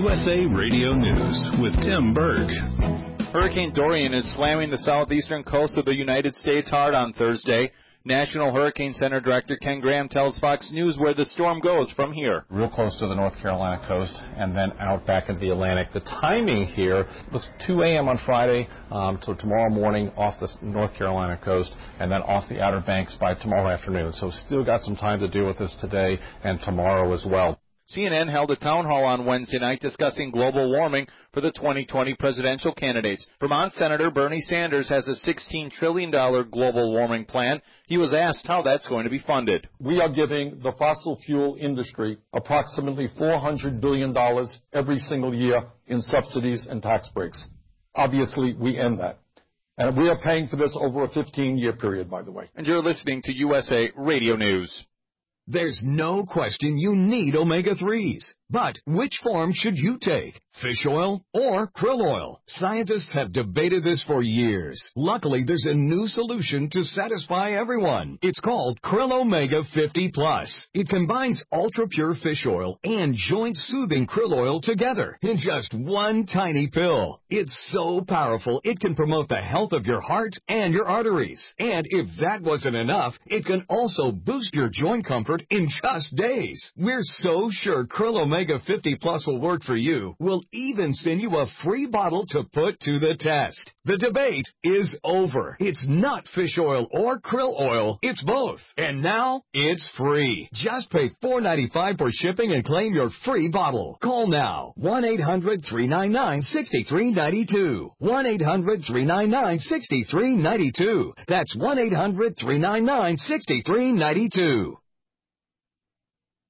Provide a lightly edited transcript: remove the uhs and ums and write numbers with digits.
USA Radio News with Tim Berg. Hurricane Dorian is slamming the southeastern coast of the United States hard on Thursday. National Hurricane Center Director Ken Graham tells Fox News where the storm goes from here. Real close to the North Carolina coast and then out back into the Atlantic. The timing here looks 2 a.m. on Friday to tomorrow morning off the North Carolina coast and then off the Outer Banks by tomorrow afternoon. So still got some time to deal with this today and tomorrow as well. CNN held a town hall on Wednesday night discussing global warming for the 2020 presidential candidates. Vermont Senator Bernie Sanders has a $16 trillion global warming plan. He was asked how that's going to be funded. We are giving the fossil fuel industry approximately $400 billion every single year in subsidies and tax breaks. Obviously, we end that. And we are paying for this over a 15-year period, by the way. And you're listening to USA Radio News. There's no question you need omega-3s. But which form should you take? Fish oil or krill oil? Scientists have debated this for years. Luckily, there's a new solution to satisfy everyone. It's called Krill Omega 50 Plus. It combines ultra-pure fish oil and joint-soothing krill oil together in just one tiny pill. It's so powerful, it can promote the health of your heart and your arteries. And if that wasn't enough, it can also boost your joint comfort in just days. We're so sure Krill Omega 50 Plus will work for you. We'll even send you a free bottle to put to the test. The debate is over. It's not fish oil or krill oil. It's both. And now it's free. Just pay $4.95 for shipping and claim your free bottle. Call now. 1-800-399-6392. 1-800-399-6392. That's 1-800-399-6392.